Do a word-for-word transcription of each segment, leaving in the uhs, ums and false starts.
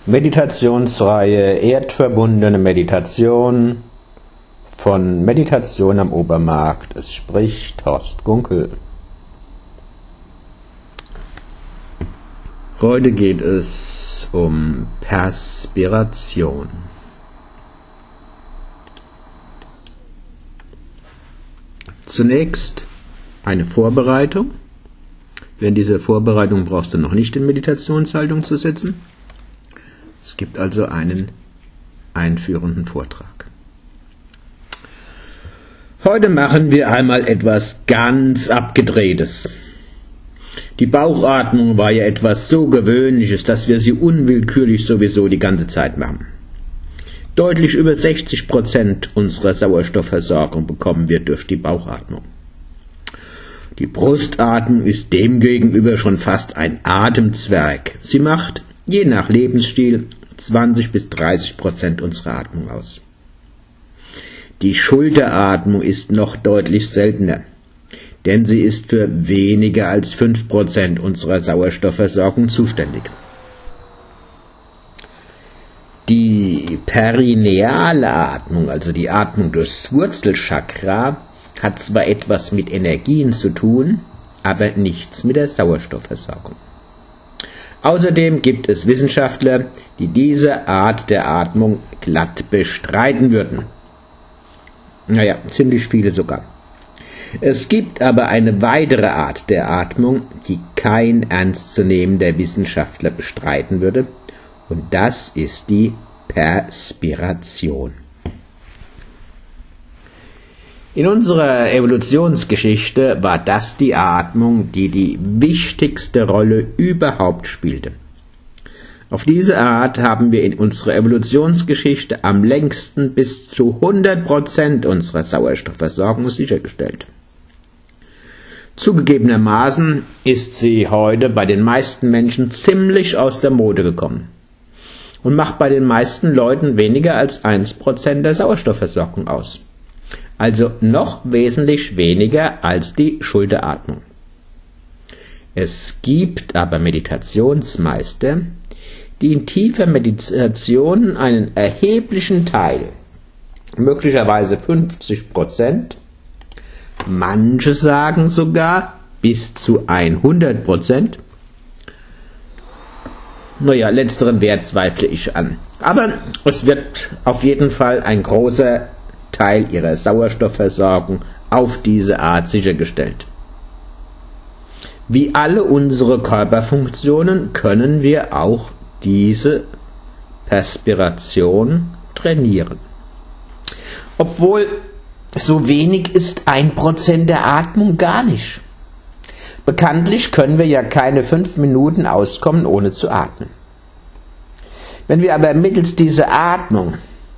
Meditationsreihe Erdverbundene Meditation von Meditation am Obermarkt. Es spricht Horst Gunkel. Heute geht es um Perspiration. Zunächst eine Vorbereitung. Während dieser Vorbereitung brauchst du noch nicht in Meditationshaltung zu sitzen. Es gibt also einen einführenden Vortrag. Heute machen wir einmal etwas ganz Abgedrehtes. Die Bauchatmung war ja etwas so Gewöhnliches, dass wir sie unwillkürlich sowieso die ganze Zeit machen. Deutlich über sechzig Prozent unserer Sauerstoffversorgung bekommen wir durch die Bauchatmung. Die Brustatmung ist demgegenüber schon fast ein Atemzwerg. Sie macht, je nach Lebensstil, zwanzig bis dreißig Prozent unserer Atmung aus. Die Schulteratmung ist noch deutlich seltener, denn sie ist für weniger als fünf Prozent unserer Sauerstoffversorgung zuständig. Die perineale Atmung, also die Atmung durchs Wurzelchakra, hat zwar etwas mit Energien zu tun, aber nichts mit der Sauerstoffversorgung. Außerdem gibt es Wissenschaftler, die diese Art der Atmung glatt bestreiten würden. Naja, ziemlich viele sogar. Es gibt aber eine weitere Art der Atmung, die kein ernstzunehmender Wissenschaftler bestreiten würde, und das ist die Perspiration. In unserer Evolutionsgeschichte war das die Atmung, die die wichtigste Rolle überhaupt spielte. Auf diese Art haben wir in unserer Evolutionsgeschichte am längsten bis zu hundert Prozent unserer Sauerstoffversorgung sichergestellt. Zugegebenermaßen ist sie heute bei den meisten Menschen ziemlich aus der Mode gekommen und macht bei den meisten Leuten weniger als ein Prozent der Sauerstoffversorgung aus. Also noch wesentlich weniger als die Schulteratmung. Es gibt aber Meditationsmeister, die in tiefer Meditation einen erheblichen Teil, möglicherweise fünfzig Prozent, manche sagen sogar bis zu hundert Prozent, naja, letzteren Wert zweifle ich an. Aber es wird auf jeden Fall ein großer Teil ihrer Sauerstoffversorgung auf diese Art sichergestellt. Wie alle unsere Körperfunktionen können wir auch diese Perspiration trainieren. Obwohl so wenig ist ein Prozent der Atmung gar nicht. Bekanntlich können wir ja keine fünf Minuten auskommen, ohne zu atmen. Wenn wir aber mittels dieser Atmung,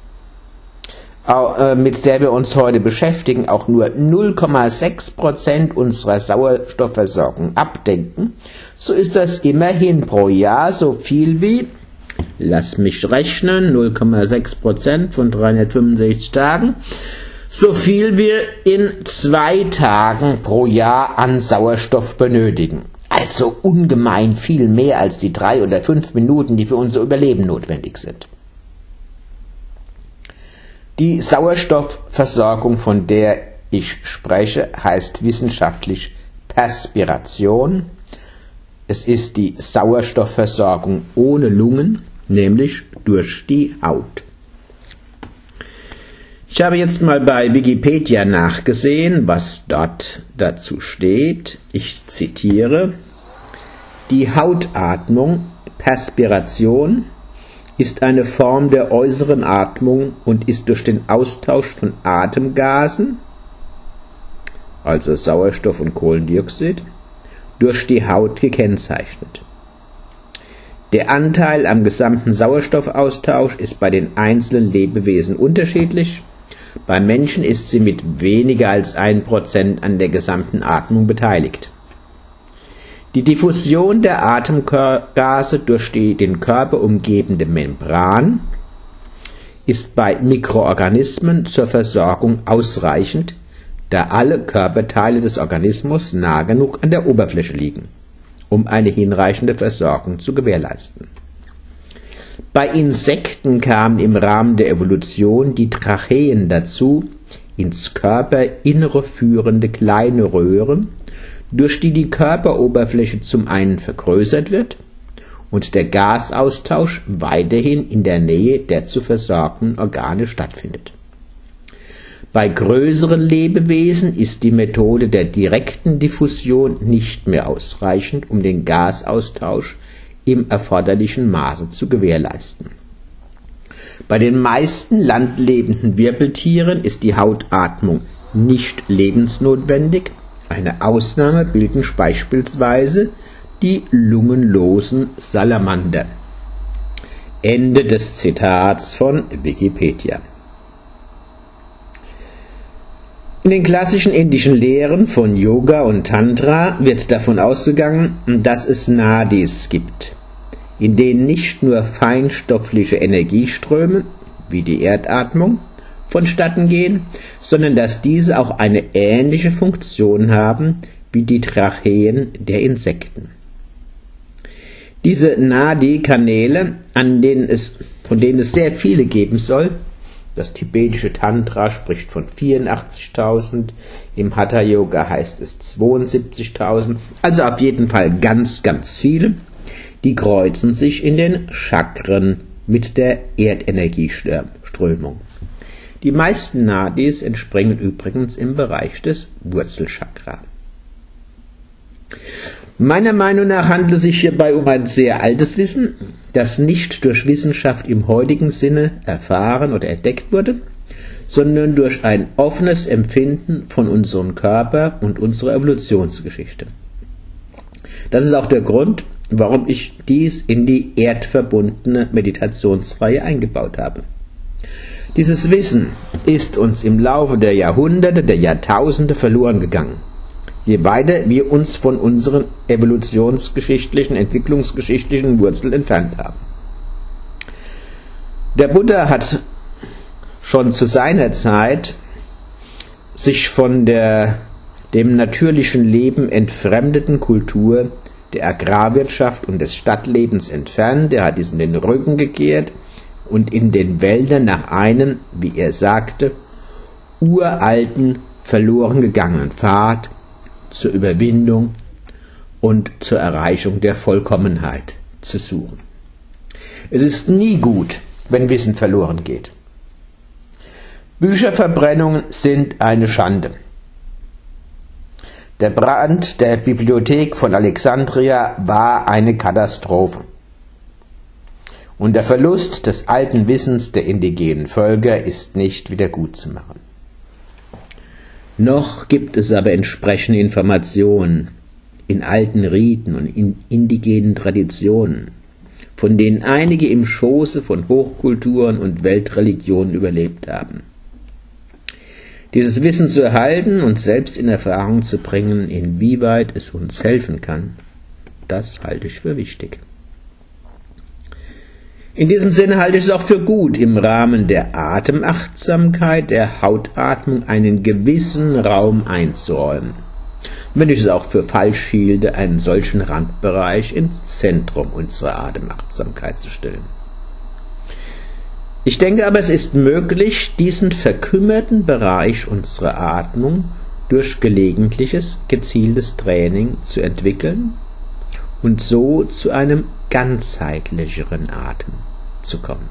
mit der wir uns heute beschäftigen, auch nur null Komma sechs Prozent unserer Sauerstoffversorgung abdenken, so ist das immerhin pro Jahr so viel wie, lass mich rechnen, null Komma sechs Prozent von dreihundertfünfundsechzig Tagen, so viel wir in zwei Tagen pro Jahr an Sauerstoff benötigen. Also ungemein viel mehr als die drei oder fünf Minuten, die für unser Überleben notwendig sind. Die Sauerstoffversorgung, von der ich spreche, heißt wissenschaftlich Perspiration. Es ist die Sauerstoffversorgung ohne Lungen, nämlich durch die Haut. Ich habe jetzt mal bei Wikipedia nachgesehen, was dort dazu steht. Ich zitiere: Die Hautatmung, Perspiration, ist eine Form der äußeren Atmung und ist durch den Austausch von Atemgasen, also Sauerstoff und Kohlendioxid, durch die Haut gekennzeichnet. Der Anteil am gesamten Sauerstoffaustausch ist bei den einzelnen Lebewesen unterschiedlich. Beim Menschen ist sie mit weniger als ein Prozent an der gesamten Atmung beteiligt. Die Diffusion der Atemgase durch die den Körper umgebende Membran ist bei Mikroorganismen zur Versorgung ausreichend, da alle Körperteile des Organismus nah genug an der Oberfläche liegen, um eine hinreichende Versorgung zu gewährleisten. Bei Insekten kamen im Rahmen der Evolution die Tracheen dazu, ins Körperinnere führende kleine Röhren, durch die die Körperoberfläche zum einen vergrößert wird und der Gasaustausch weiterhin in der Nähe der zu versorgenden Organe stattfindet. Bei größeren Lebewesen ist die Methode der direkten Diffusion nicht mehr ausreichend, um den Gasaustausch im erforderlichen Maße zu gewährleisten. Bei den meisten landlebenden Wirbeltieren ist die Hautatmung nicht lebensnotwendig. Eine Ausnahme bilden beispielsweise die lungenlosen Salamander. Ende des Zitats von Wikipedia. In den klassischen indischen Lehren von Yoga und Tantra wird davon ausgegangen, dass es Nadis gibt, in denen nicht nur feinstoffliche Energieströme, wie die Erdatmung, vonstatten gehen, sondern dass diese auch eine ähnliche Funktion haben wie die Tracheen der Insekten. Diese Nadi-Kanäle, an denen es, von denen es sehr viele geben soll, das tibetische Tantra spricht von vierundachtzigtausend, im Hatha-Yoga heißt es zweiundsiebzigtausend, also auf jeden Fall ganz, ganz viele, die kreuzen sich in den Chakren mit der Erdenergieströmung. Die meisten Nadis entspringen übrigens im Bereich des Wurzelchakra. Meiner Meinung nach handelt es sich hierbei um ein sehr altes Wissen, das nicht durch Wissenschaft im heutigen Sinne erfahren oder entdeckt wurde, sondern durch ein offenes Empfinden von unserem Körper und unserer Evolutionsgeschichte. Das ist auch der Grund, warum ich dies in die erdverbundene Meditationsreihe eingebaut habe. Dieses Wissen ist uns im Laufe der Jahrhunderte, der Jahrtausende verloren gegangen, je weiter wir uns von unseren evolutionsgeschichtlichen, entwicklungsgeschichtlichen Wurzeln entfernt haben. Der Buddha hat schon zu seiner Zeit sich von der dem natürlichen Leben entfremdeten Kultur der Agrarwirtschaft und des Stadtlebens entfernt. Er hat diesen den Rücken gekehrt und in den Wäldern nach einem, wie er sagte, uralten, verloren gegangenen Pfad zur Überwindung und zur Erreichung der Vollkommenheit zu suchen. Es ist nie gut, wenn Wissen verloren geht. Bücherverbrennungen sind eine Schande. Der Brand der Bibliothek von Alexandria war eine Katastrophe. Und der Verlust des alten Wissens der indigenen Völker ist nicht wieder gutzumachen. Noch gibt es aber entsprechende Informationen in alten Riten und in indigenen Traditionen, von denen einige im Schoße von Hochkulturen und Weltreligionen überlebt haben. Dieses Wissen zu erhalten und selbst in Erfahrung zu bringen, inwieweit es uns helfen kann, das halte ich für wichtig. In diesem Sinne halte ich es auch für gut, im Rahmen der Atemachtsamkeit, der Hautatmung einen gewissen Raum einzuräumen. Wenn ich es auch für falsch hielte, einen solchen Randbereich ins Zentrum unserer Atemachtsamkeit zu stellen. Ich denke aber, es ist möglich, diesen verkümmerten Bereich unserer Atmung durch gelegentliches, gezieltes Training zu entwickeln und so zu einem ganzheitlicheren Atem zu kommen.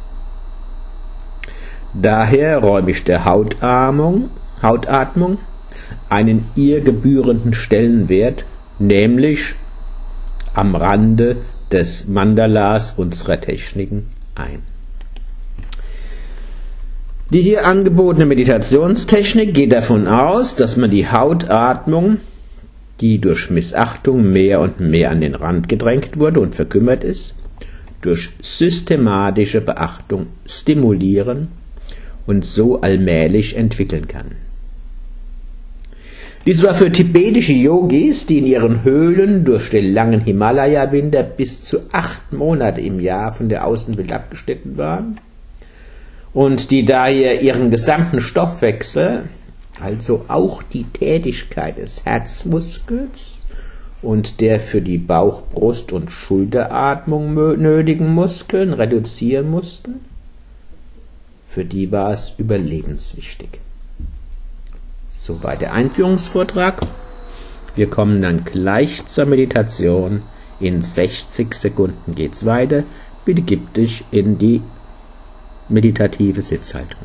Daher räume ich der Hautatmung, Hautatmung einen ihr gebührenden Stellenwert, nämlich am Rande des Mandalas unserer Techniken ein. Die hier angebotene Meditationstechnik geht davon aus, dass man die Hautatmung, die durch Missachtung mehr und mehr an den Rand gedrängt wurde und verkümmert ist, durch systematische Beachtung stimulieren und so allmählich entwickeln kann. Dies war für tibetische Yogis, die in ihren Höhlen durch den langen Himalaya-Winter bis zu acht Monate im Jahr von der Außenwelt abgeschnitten waren und die daher ihren gesamten Stoffwechsel, also auch die Tätigkeit des Herzmuskels und der für die Bauch-, Brust- und Schulteratmung nötigen Muskeln reduzieren mussten. Für die war es überlebenswichtig. Soweit der Einführungsvortrag. Wir kommen dann gleich zur Meditation. In sechzig Sekunden geht's weiter. Bitte gib dich in die meditative Sitzhaltung.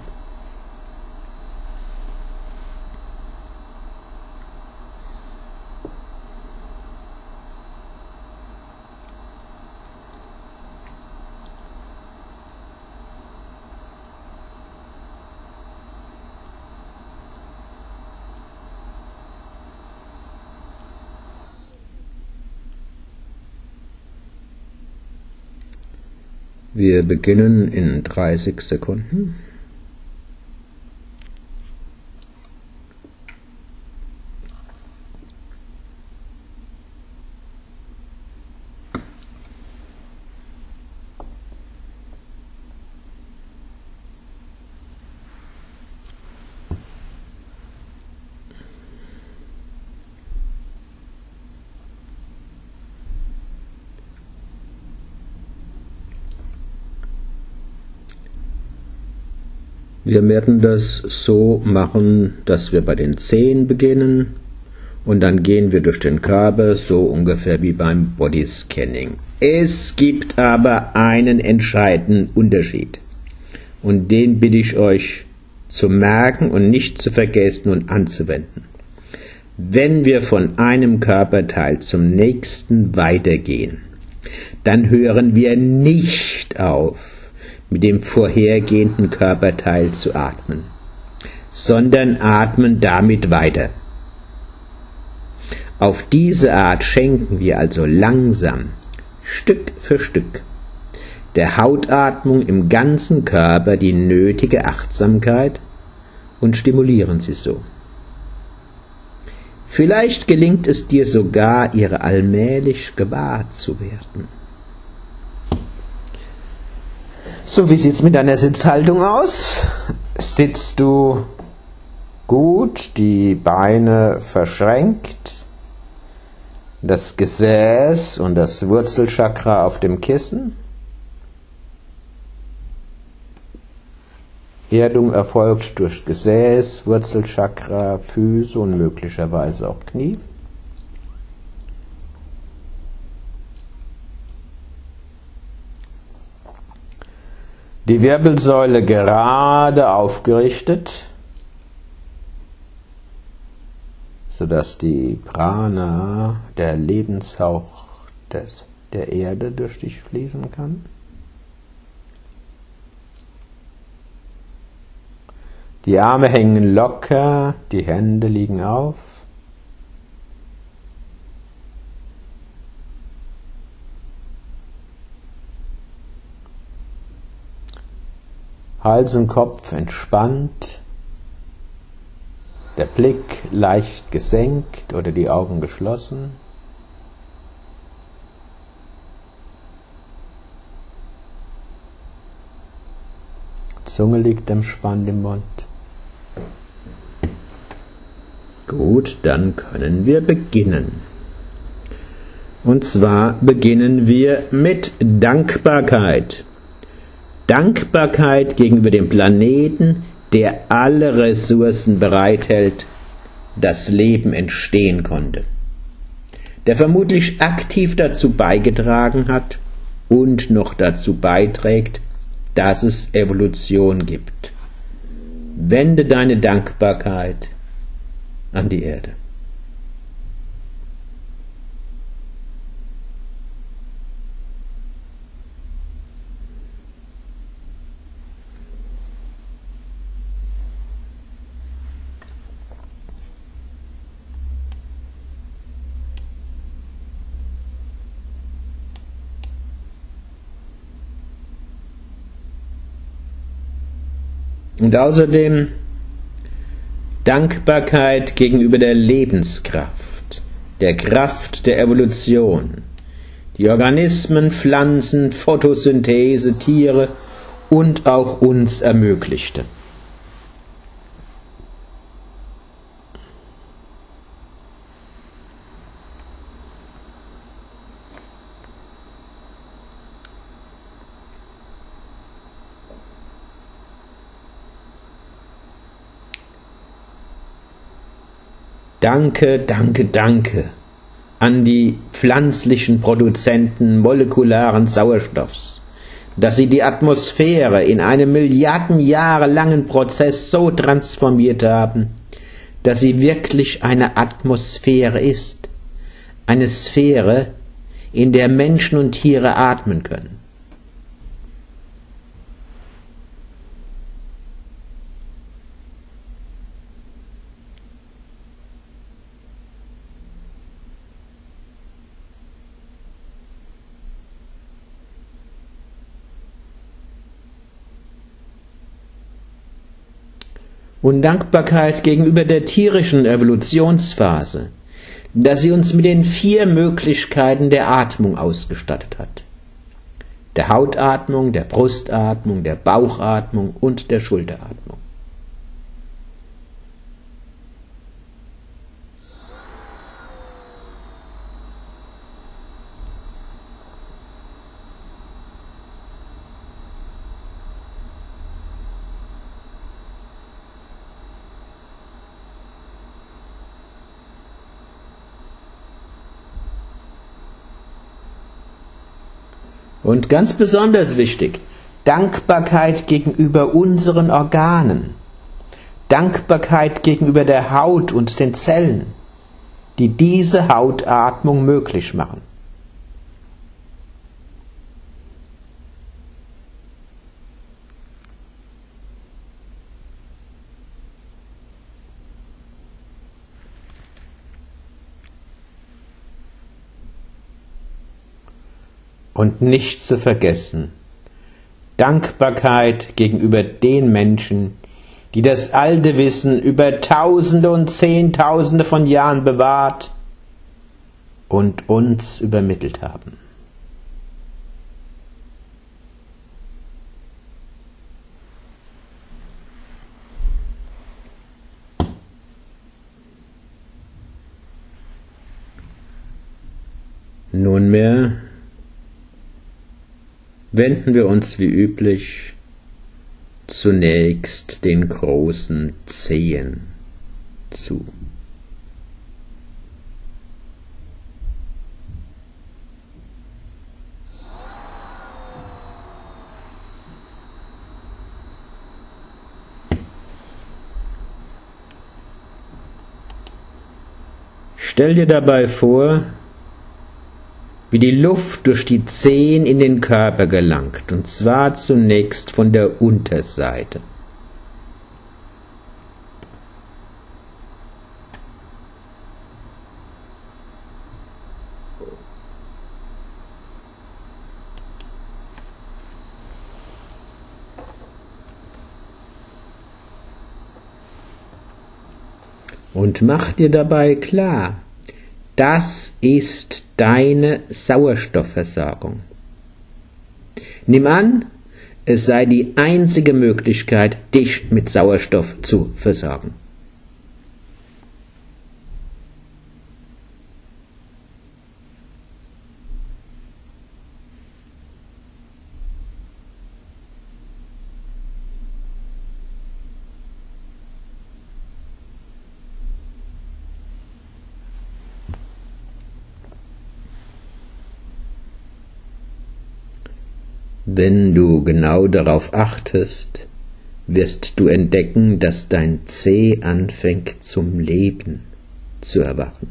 Wir beginnen in dreißig Sekunden. Wir werden das so machen, dass wir bei den Zehen beginnen und dann gehen wir durch den Körper, so ungefähr wie beim Bodyscanning. Es gibt aber einen entscheidenden Unterschied und den bitte ich euch zu merken und nicht zu vergessen und anzuwenden. Wenn wir von einem Körperteil zum nächsten weitergehen, dann hören wir nicht auf, mit dem vorhergehenden Körperteil zu atmen, sondern atmen damit weiter. Auf diese Art schenken wir also langsam, Stück für Stück, der Hautatmung im ganzen Körper die nötige Achtsamkeit und stimulieren sie so. Vielleicht gelingt es dir sogar, ihre allmählich gewahr zu werden. So, wie sieht's mit deiner Sitzhaltung aus? Sitzt du gut, die Beine verschränkt, das Gesäß und das Wurzelchakra auf dem Kissen? Erdung erfolgt durch Gesäß, Wurzelchakra, Füße und möglicherweise auch Knie. Die Wirbelsäule gerade aufgerichtet, sodass die Prana, der Lebenshauch des, der Erde, durch dich fließen kann. Die Arme hängen locker, die Hände liegen auf. Hals und Kopf entspannt, der Blick leicht gesenkt oder die Augen geschlossen. Zunge liegt entspannt im Mund. Gut, dann können wir beginnen. Und zwar beginnen wir mit Dankbarkeit. Dankbarkeit gegenüber dem Planeten, der alle Ressourcen bereithält, dass Leben entstehen konnte, der vermutlich aktiv dazu beigetragen hat und noch dazu beiträgt, dass es Evolution gibt. Wende deine Dankbarkeit an die Erde. Und außerdem Dankbarkeit gegenüber der Lebenskraft, der Kraft der Evolution, die Organismen, Pflanzen, Photosynthese, Tiere und auch uns ermöglichte. Danke, danke, danke an die pflanzlichen Produzenten molekularen Sauerstoffs, dass sie die Atmosphäre in einem Milliarden Jahre langen Prozess so transformiert haben, dass sie wirklich eine Atmosphäre ist, eine Sphäre, in der Menschen und Tiere atmen können. Und Dankbarkeit gegenüber der tierischen Evolutionsphase, dass sie uns mit den vier Möglichkeiten der Atmung ausgestattet hat. Der Hautatmung, der Brustatmung, der Bauchatmung und der Schulteratmung. Und ganz besonders wichtig, Dankbarkeit gegenüber unseren Organen, Dankbarkeit gegenüber der Haut und den Zellen, die diese Hautatmung möglich machen. Und nicht zu vergessen, Dankbarkeit gegenüber den Menschen, die das alte Wissen über Tausende und Zehntausende von Jahren bewahrt und uns übermittelt haben. Nunmehr wenden wir uns wie üblich zunächst den großen Zehen zu. Stell dir dabei vor, wie die Luft durch die Zehen in den Körper gelangt, und zwar zunächst von der Unterseite. Und mach dir dabei klar, das ist deine Sauerstoffversorgung. Nimm an, es sei die einzige Möglichkeit, dich mit Sauerstoff zu versorgen. Wenn du genau darauf achtest, wirst du entdecken, dass dein Zeh anfängt zum Leben zu erwachen.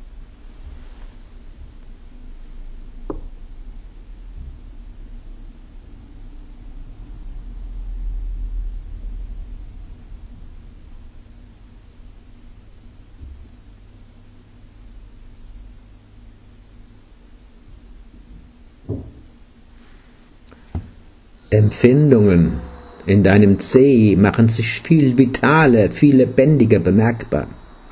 Empfindungen in deinem Zeh machen sich viel vitaler, viel lebendiger bemerkbar.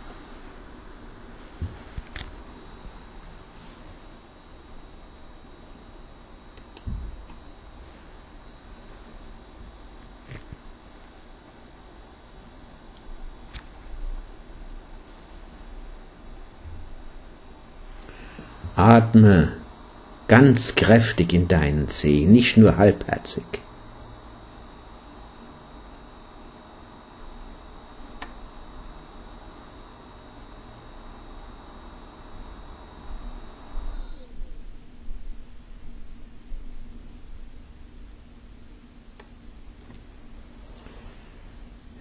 Atme ganz kräftig in deinen Zeh, nicht nur halbherzig.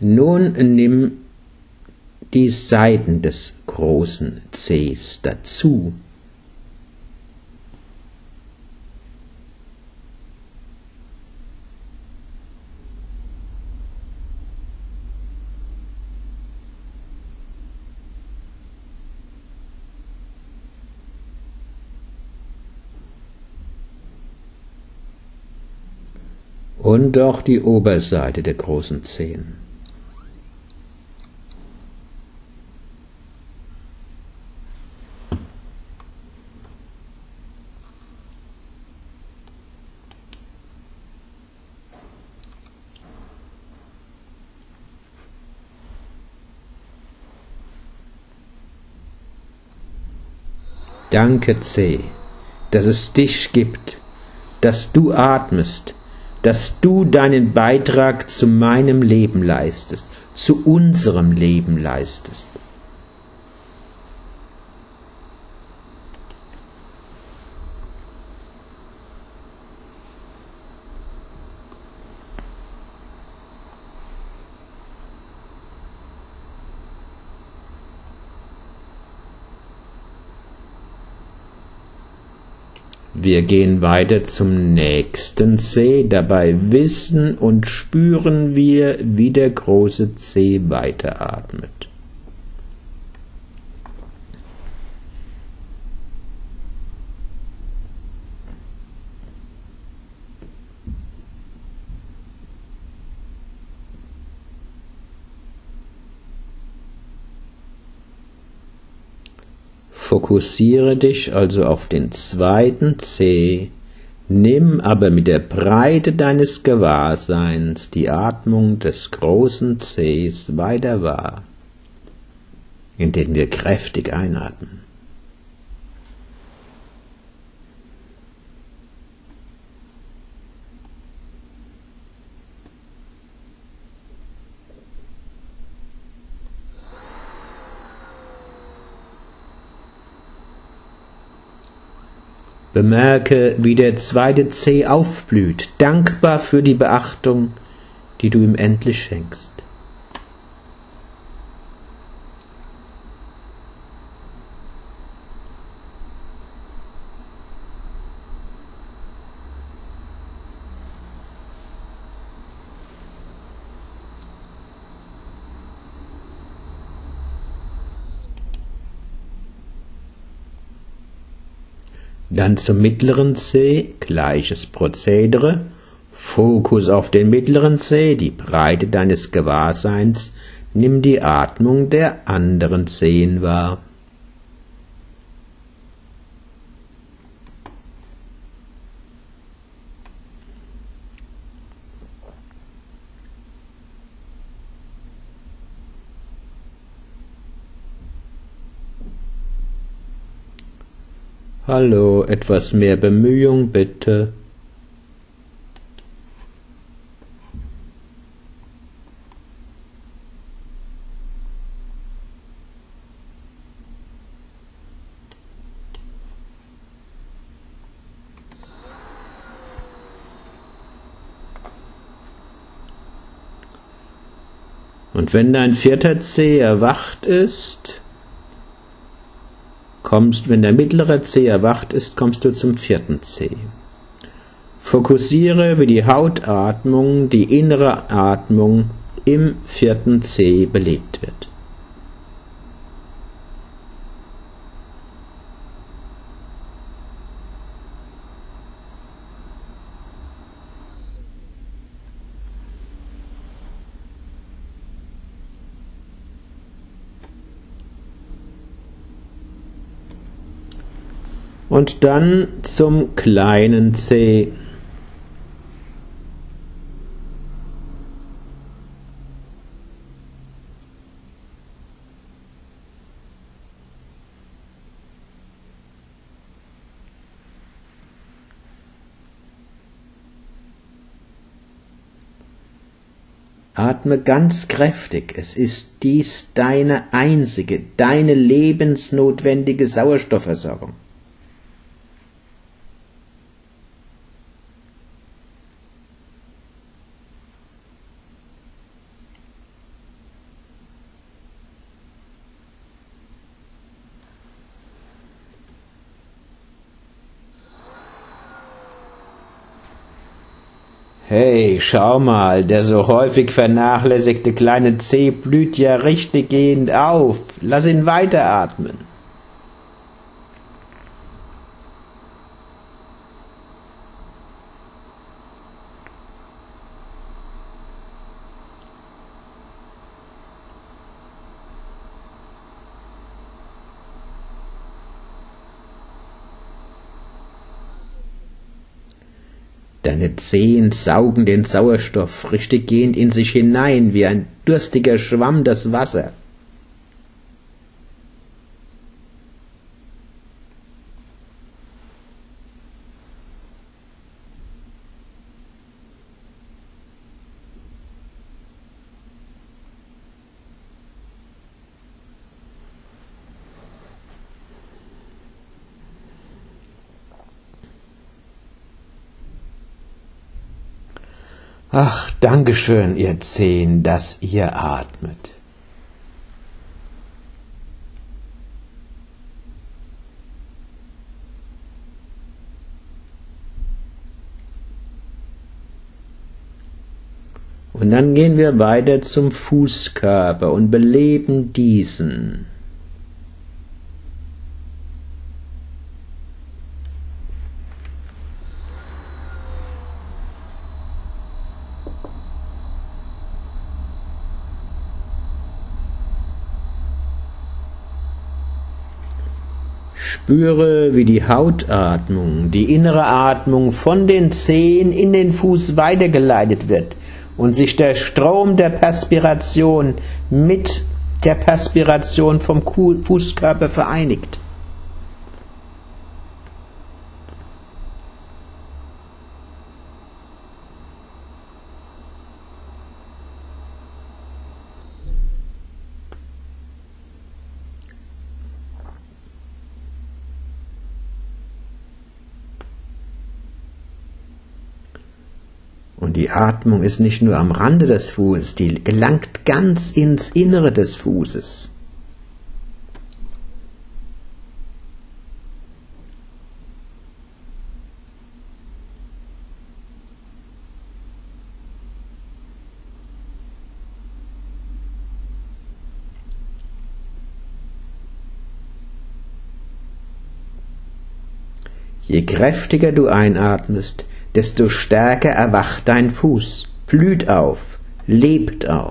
Nun nimm die Seiten des großen Cs dazu. Und auch die Oberseite der großen Zehen. Danke, C, dass es dich gibt, dass du atmest, dass du deinen Beitrag zu meinem Leben leistest, zu unserem Leben leistest. Wir gehen weiter zum nächsten C, dabei wissen und spüren wir, wie der große C weiteratmet. Fokussiere dich also auf den zweiten C, nimm aber mit der Breite deines Gewahrseins die Atmung des großen Cs weiter wahr, indem wir kräftig einatmen. Bemerke, wie der zweite C aufblüht, dankbar für die Beachtung, die du ihm endlich schenkst. Dann zum mittleren C, gleiches Prozedere, Fokus auf den mittleren C, die Breite deines Gewahrseins, nimm die Atmung der anderen Zehen wahr. Hallo, etwas mehr Bemühung bitte. Und wenn dein vierter C erwacht ist, kommst, wenn der mittlere C erwacht ist, kommst du zum vierten C. Fokussiere, wie die Hautatmung, die innere Atmung im vierten C belebt wird. Und dann zum kleinen C. Atme ganz kräftig. Es ist dies deine einzige, deine lebensnotwendige Sauerstoffversorgung. Hey, schau mal, der so häufig vernachlässigte kleine Zeh blüht ja richtig gehend auf. Lass ihn weiteratmen. Deine Zehen saugen den Sauerstoff richtig gehend in sich hinein, wie ein durstiger Schwamm das Wasser. Ach, Dankeschön, ihr Zehen, dass ihr atmet. Und dann gehen wir weiter zum Fußkörper und beleben diesen. Spüre, wie die Hautatmung, die innere Atmung von den Zehen in den Fuß weitergeleitet wird und sich der Strom der Perspiration mit der Perspiration vom Fußkörper vereinigt. Und die Atmung ist nicht nur am Rande des Fußes, die gelangt ganz ins Innere des Fußes. Je kräftiger du einatmest, desto stärker erwacht dein Fuß, blüht auf, lebt auf.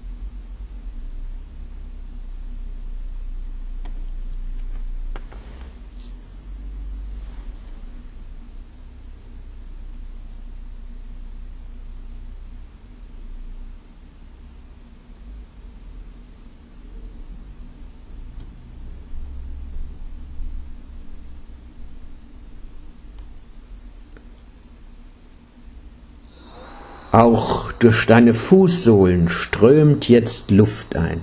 Auch durch deine Fußsohlen strömt jetzt Luft ein.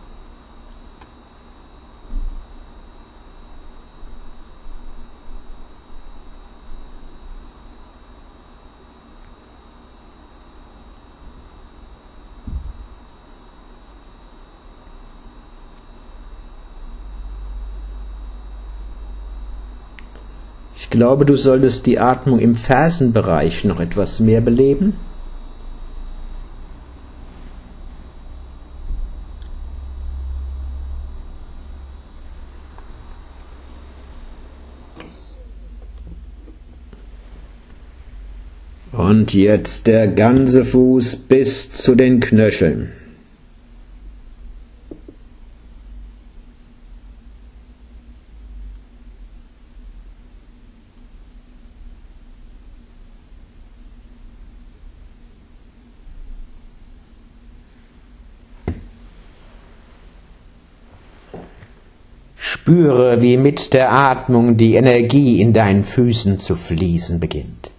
Ich glaube, du solltest die Atmung im Fersenbereich noch etwas mehr beleben. Und jetzt der ganze Fuß bis zu den Knöcheln. Spüre, wie mit der Atmung die Energie in deinen Füßen zu fließen beginnt.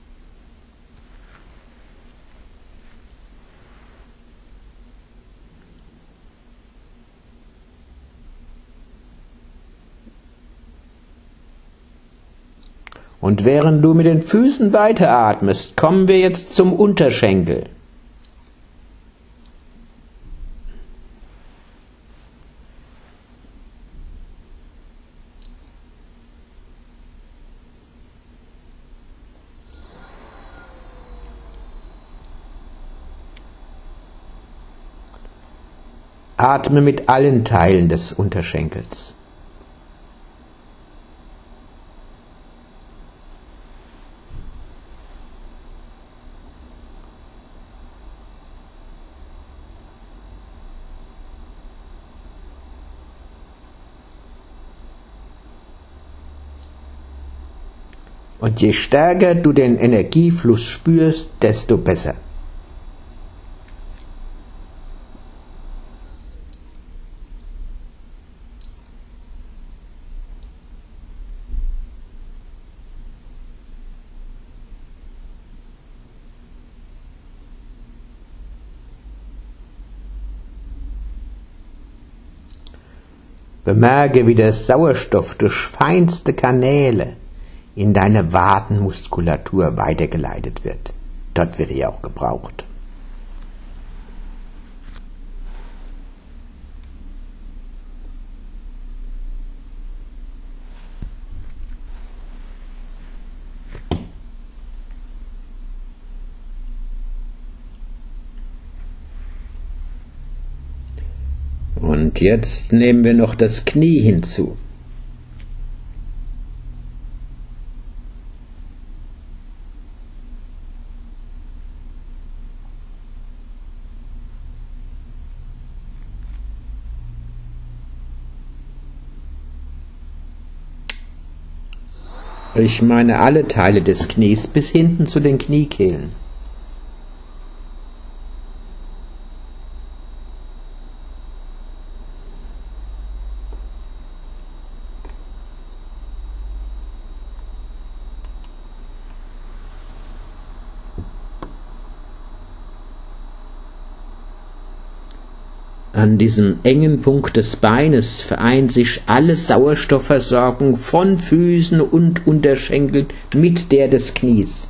Und während du mit den Füßen weiteratmest, kommen wir jetzt zum Unterschenkel. Atme mit allen Teilen des Unterschenkels. Und je stärker du den Energiefluss spürst, desto besser. Bemerke, wie der Sauerstoff durch feinste Kanäle in deine Wadenmuskulatur weitergeleitet wird. Dort wird er auch gebraucht. Und jetzt nehmen wir noch das Knie hinzu. Ich meine alle Teile des Knies bis hinten zu den Kniekehlen. An diesem engen Punkt des Beines vereint sich alle Sauerstoffversorgung von Füßen und Unterschenkeln mit der des Knies.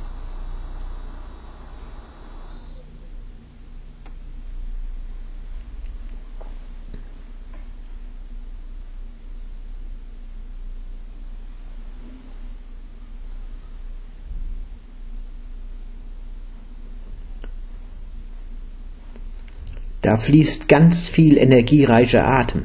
Da fließt ganz viel energiereicher Atem.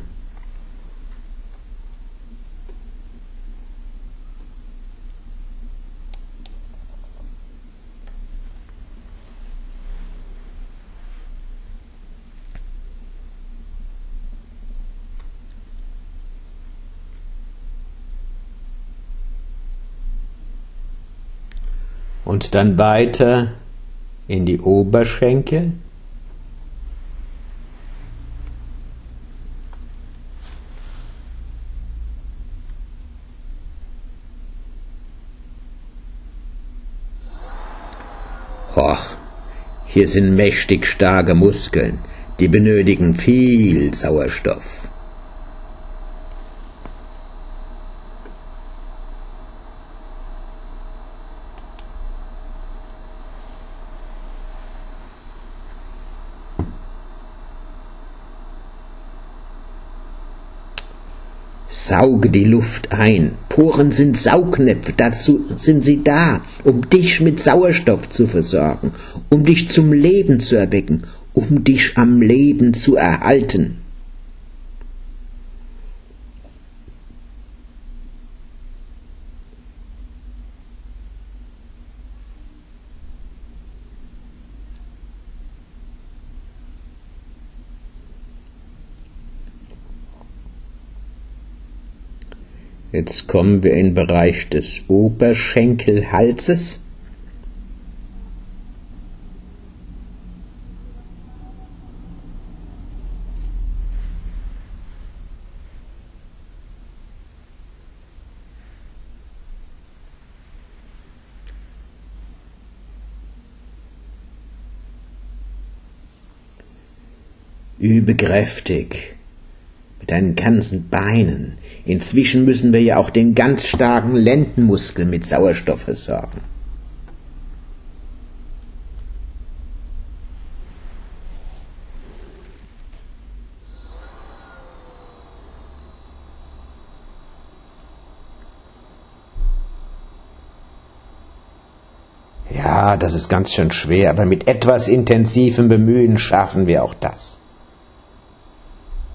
Und dann weiter in die Oberschenkel. Och, hier sind mächtig starke Muskeln, die benötigen viel Sauerstoff. Sauge die Luft ein. Poren sind Saugnäpfe, dazu sind sie da, um dich mit Sauerstoff zu versorgen, um dich zum Leben zu erwecken, um dich am Leben zu erhalten. Jetzt kommen wir in den Bereich des Oberschenkelhalses. Übe kräftig mit deinen ganzen Beinen. Inzwischen müssen wir ja auch den ganz starken Lendenmuskel mit Sauerstoff versorgen. Ja, das ist ganz schön schwer, aber mit etwas intensivem Bemühen schaffen wir auch das.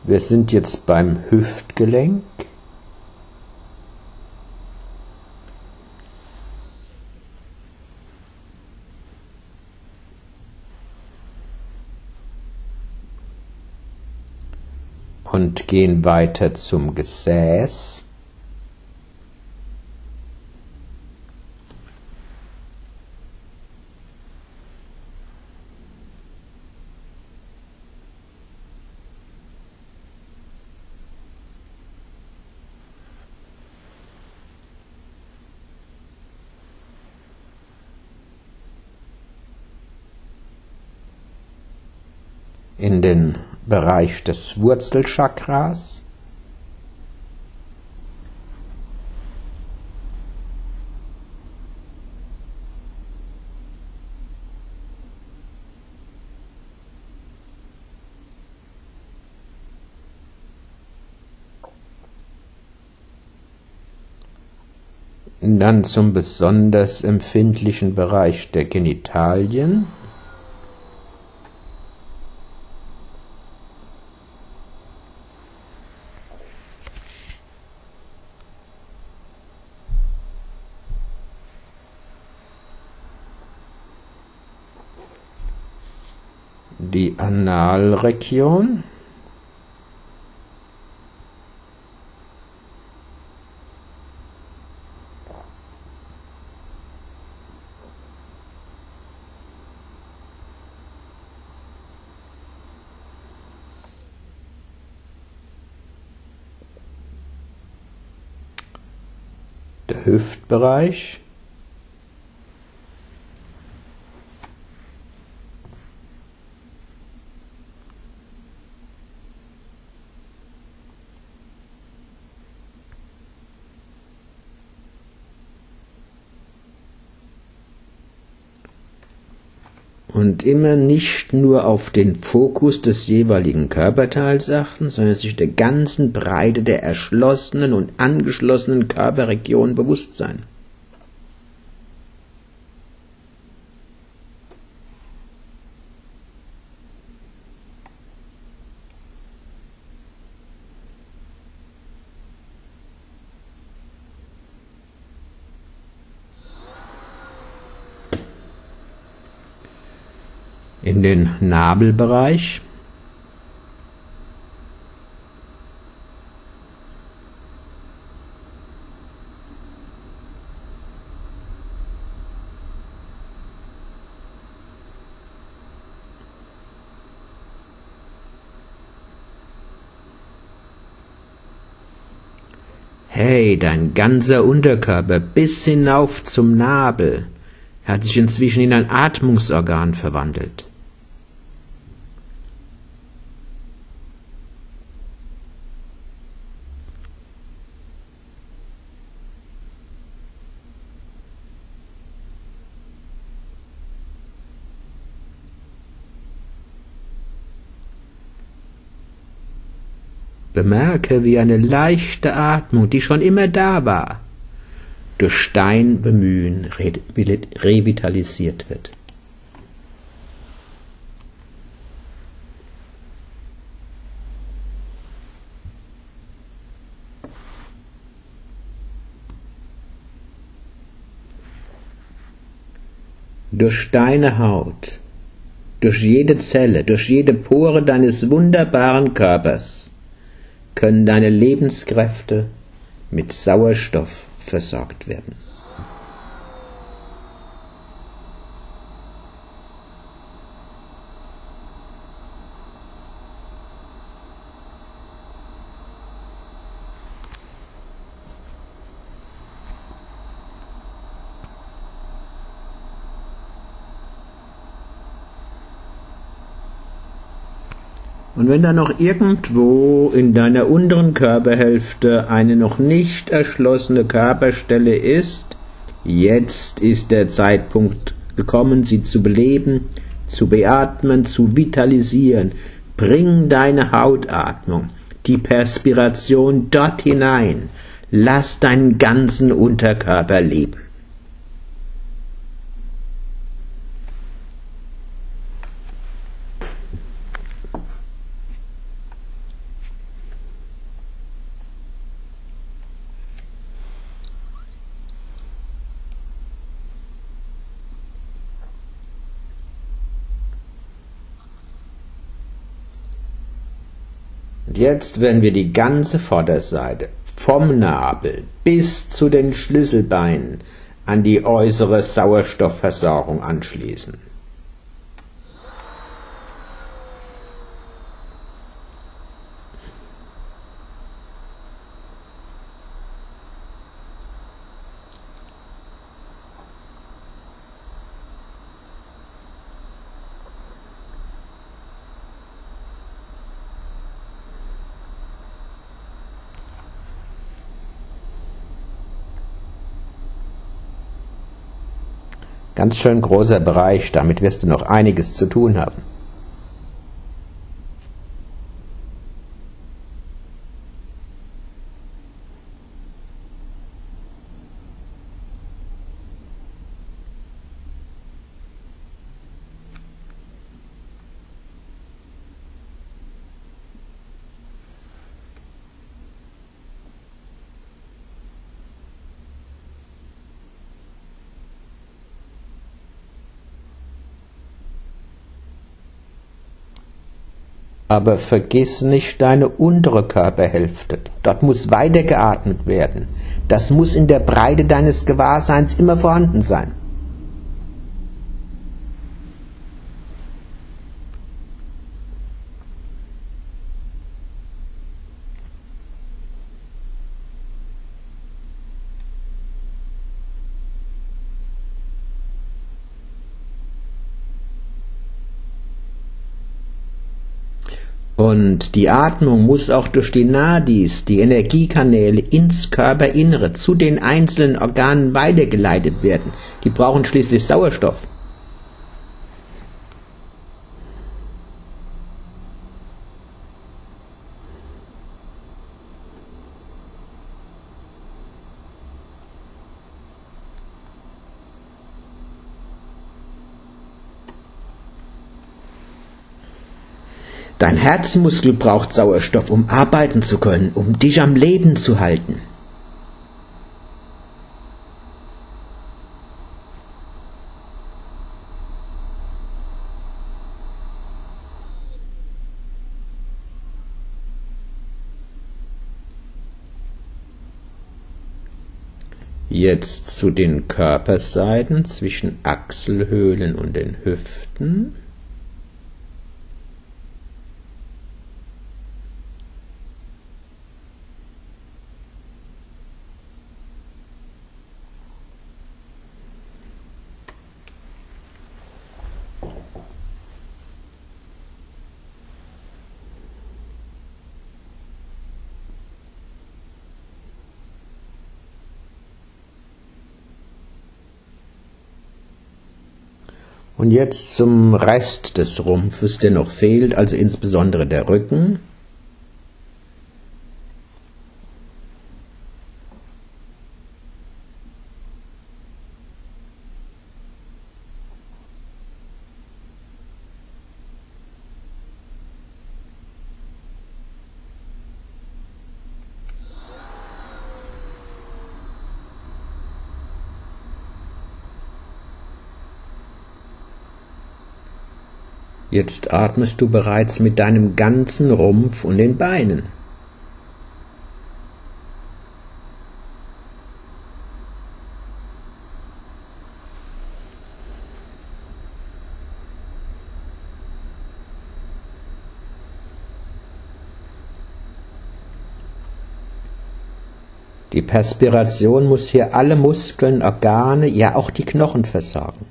Wir sind jetzt beim Hüftgelenk. Und gehen weiter zum Gesäß. In den Bereich des Wurzelchakras. Und dann zum besonders empfindlichen Bereich der Genitalien. Die Analregion. Der Hüftbereich. Und immer nicht nur auf den Fokus des jeweiligen Körperteils achten, sondern sich der ganzen Breite der erschlossenen und angeschlossenen Körperregionen bewusst sein. In den Nabelbereich. Hey, dein ganzer Unterkörper bis hinauf zum Nabel hat sich inzwischen in ein Atmungsorgan verwandelt. Bemerke, wie eine leichte Atmung, die schon immer da war, durch dein Bemühen revitalisiert wird. Durch deine Haut, durch jede Zelle, durch jede Pore deines wunderbaren Körpers können deine Lebenskräfte mit Sauerstoff versorgt werden. Und wenn da noch irgendwo in deiner unteren Körperhälfte eine noch nicht erschlossene Körperstelle ist, jetzt ist der Zeitpunkt gekommen, sie zu beleben, zu beatmen, zu vitalisieren. Bring deine Hautatmung, die Perspiration dort hinein. Lass deinen ganzen Unterkörper leben. Und jetzt werden wir die ganze Vorderseite vom Nabel bis zu den Schlüsselbeinen an die äußere Sauerstoffversorgung anschließen. Ganz schön großer Bereich, damit wirst du noch einiges zu tun haben. Aber vergiss nicht deine untere Körperhälfte. Dort muss weiter geatmet werden. Das muss in der Breite deines Gewahrseins immer vorhanden sein. Und die Atmung muss auch durch die Nadis, die Energiekanäle, ins Körperinnere, zu den einzelnen Organen weitergeleitet werden. Die brauchen schließlich Sauerstoff. Dein Herzmuskel braucht Sauerstoff, um arbeiten zu können, um dich am Leben zu halten. Jetzt zu den Körperseiten zwischen Achselhöhlen und den Hüften. Und jetzt zum Rest des Rumpfes, der noch fehlt, also insbesondere der Rücken. Jetzt atmest du bereits mit deinem ganzen Rumpf und den Beinen. Die Perspiration muss hier alle Muskeln, Organe, ja auch die Knochen versorgen.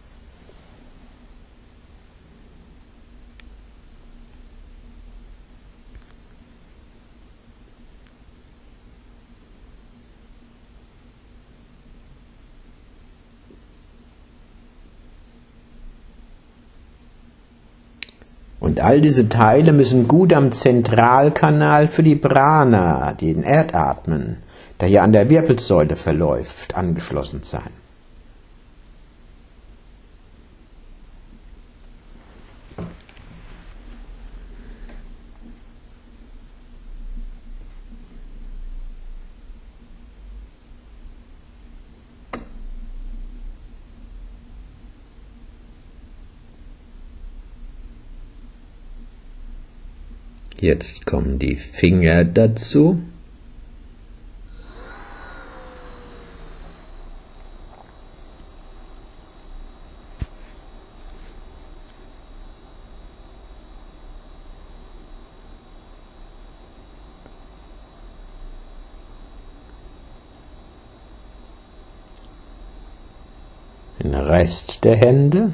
Und all diese Teile müssen gut am Zentralkanal für die Prana, den Erdatmen, der hier an der Wirbelsäule verläuft, angeschlossen sein. Jetzt kommen die Finger dazu. Den Rest der Hände.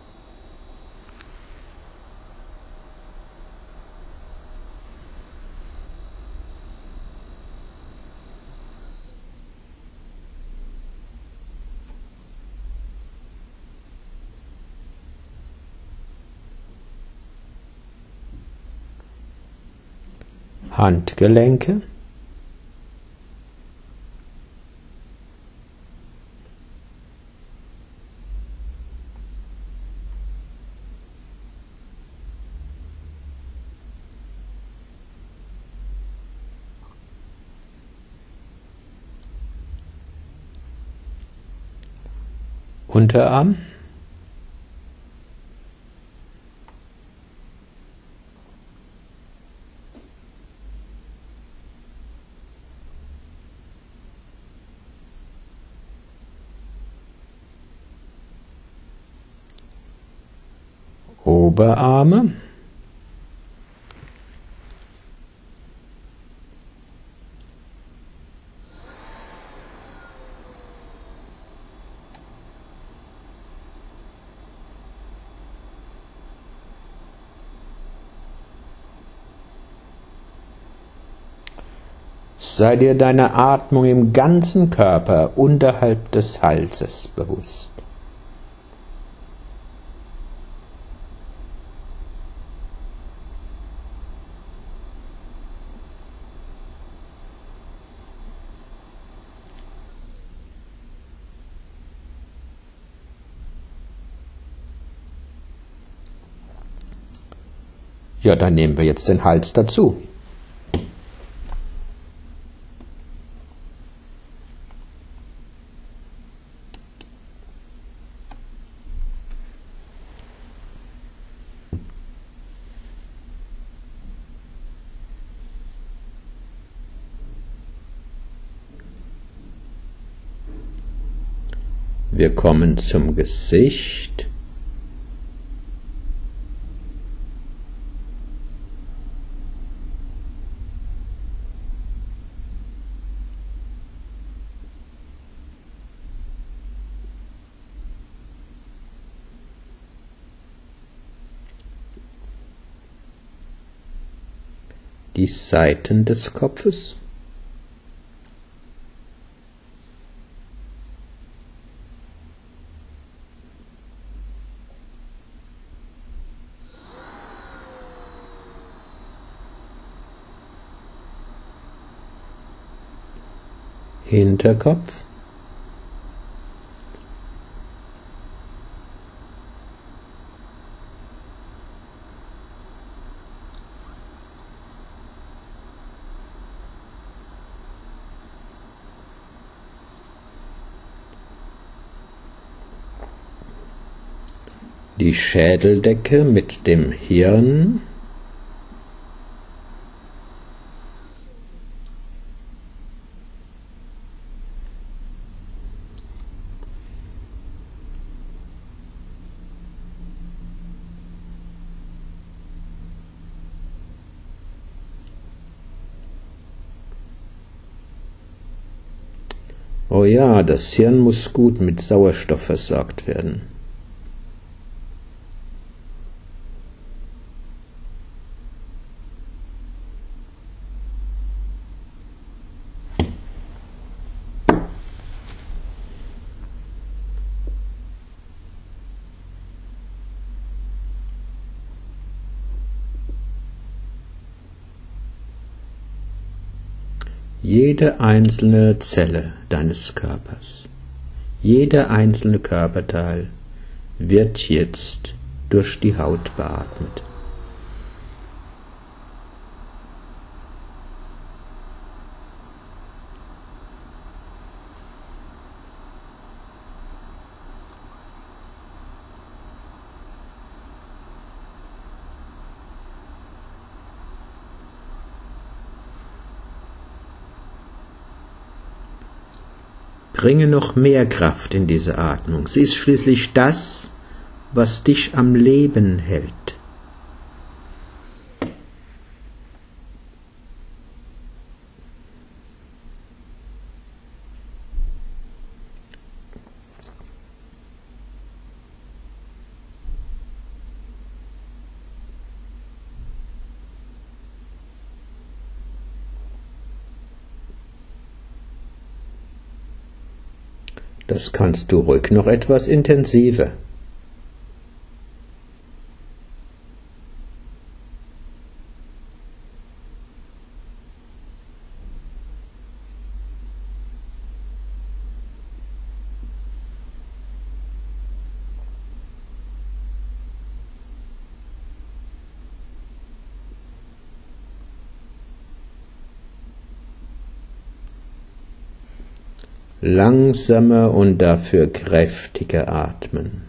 Handgelenke. Unterarm. Oberarme. Sei dir deiner Atmung im ganzen Körper unterhalb des Halses bewusst. Ja, dann nehmen wir jetzt den Hals dazu. Wir kommen zum Gesicht. Die Seiten des Kopfes. Hinterkopf. Die Schädeldecke mit dem Hirn. Oh ja, das Hirn muss gut mit Sauerstoff versorgt werden. Jede einzelne Zelle deines Körpers, jeder einzelne Körperteil wird jetzt durch die Haut beatmet. Bringe noch mehr Kraft in diese Atmung. Sie ist schließlich das, was dich am Leben hält. Das kannst du ruhig noch etwas intensiver. Langsamer und dafür kräftiger atmen.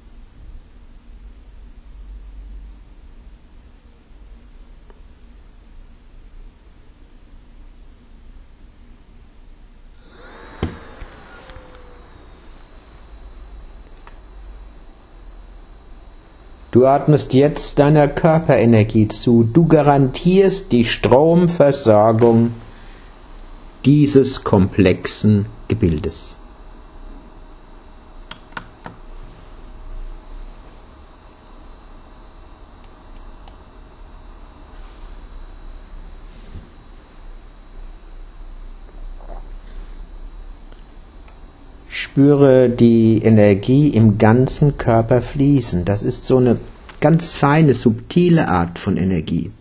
Du atmest jetzt deiner Körperenergie zu. Du garantierst die Stromversorgung dieses komplexen Gebildes. Spüre die Energie im ganzen Körper fließen. Das ist so eine ganz feine, subtile Art von Energie.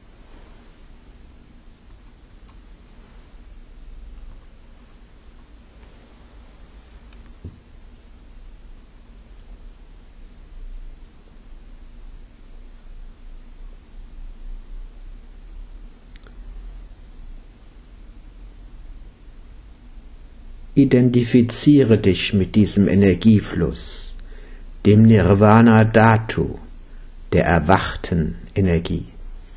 Identifiziere dich mit diesem Energiefluss, dem Nirvana Dhatu, der erwachten Energie.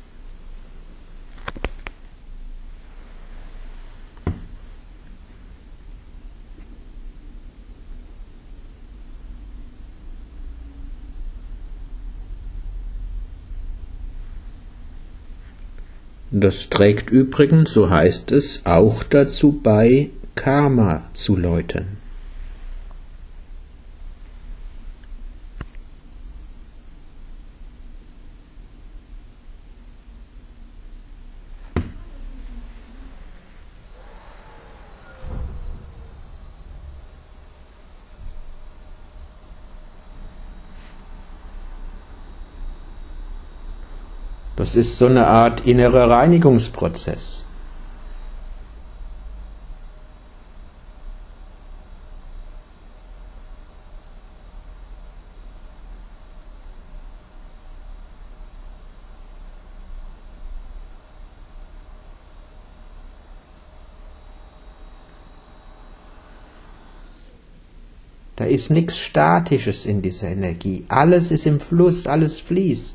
Das trägt übrigens, so heißt es, auch dazu bei, Karma zu läutern. Das ist so eine Art innerer Reinigungsprozess. Da ist nichts Statisches in dieser Energie. Alles ist im Fluss, alles fließt.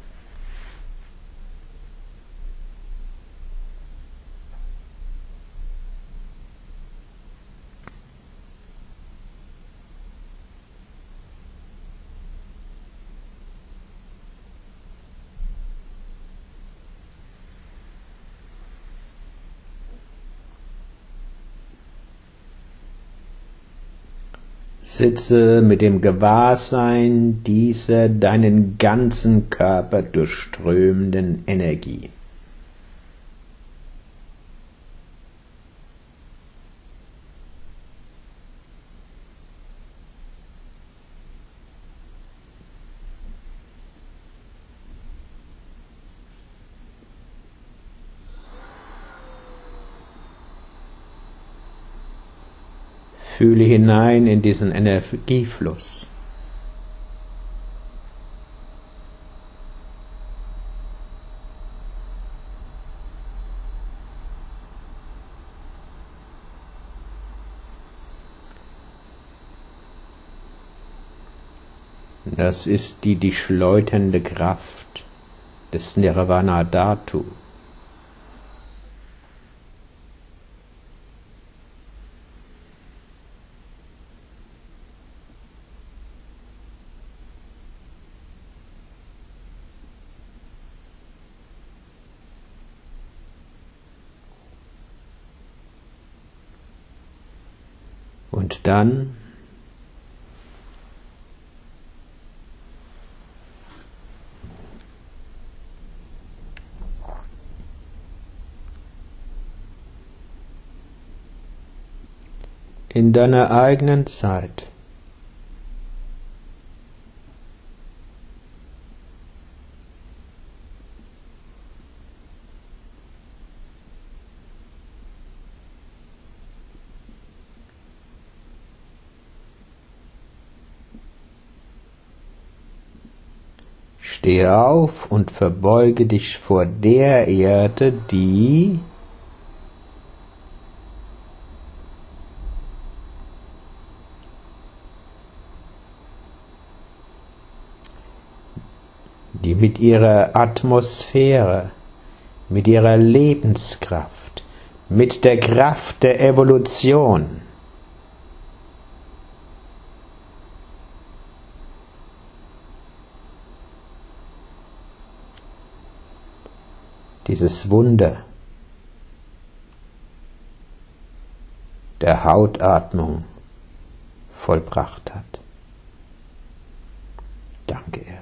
Sitze mit dem Gewahrsein dieser deinen ganzen Körper durchströmenden Energie. Fühle hinein in diesen Energiefluss. Das ist die dich läuternde Kraft des Nirvana Dhatu. Und dann in deiner eigenen Zeit. Steh auf und verbeuge dich vor der Erde, die die mit ihrer Atmosphäre, mit ihrer Lebenskraft, mit der Kraft der Evolution dieses Wunder der Hautatmung vollbracht hat. Danke.